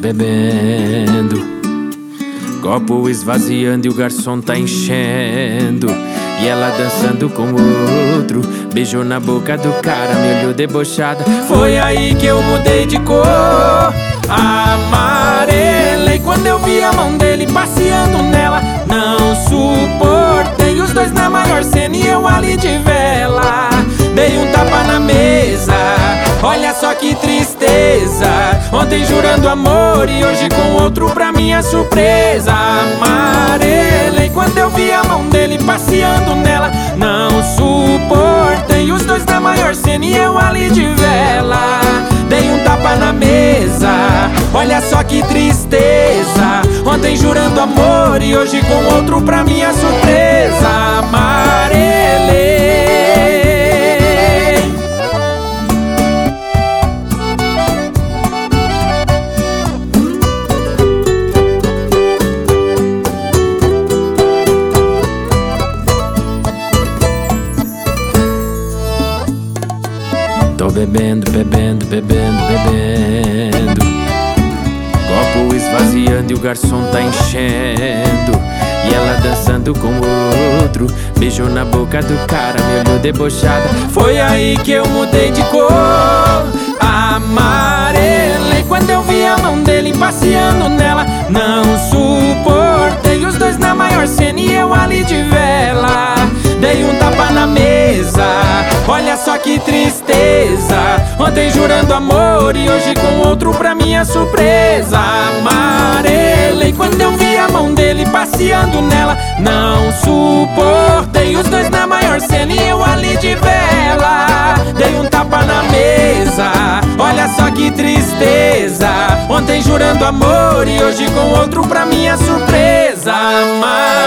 bebendo, copo esvaziando e o garçom tá enchendo. E ela dançando com outro, beijou na boca do cara, me olhou debochada. Foi aí que eu mudei de cor, amarelei quando eu vi a mão dele passeando nela. Não suportei, os dois na maior cena e eu ali de vela. Dei um tapa na mesa, olha só que tristeza. Ontem jurando amor e hoje com outro pra minha surpresa. Amarelei quando eu vi a mão dele passeando nela. Não suportei, os dois na maior cena e eu ali de vela. Dei um tapa na mesa, olha só que tristeza. Ontem jurando amor e hoje com outro pra minha surpresa. Amarelei. Tô bebendo, bebendo, bebendo, bebendo, copo esvaziando e o garçom tá enchendo. E ela dançando com outro, beijou na boca do cara, me olhou debochada. Foi aí que eu mudei de cor, amarelei quando eu vi a mão dele passeando nela. Não suportei, os dois na maior cena e eu ali de vela. Dei um tapa na mesa, olha só que tristeza. Ontem jurando amor e hoje com outro pra minha surpresa. Amarelei quando eu vi a mão dele passeando nela. Não suportei, os dois na maior cena e eu ali de vela. Dei um tapa na mesa, olha só que tristeza. Ontem jurando amor e hoje com outro pra minha surpresa.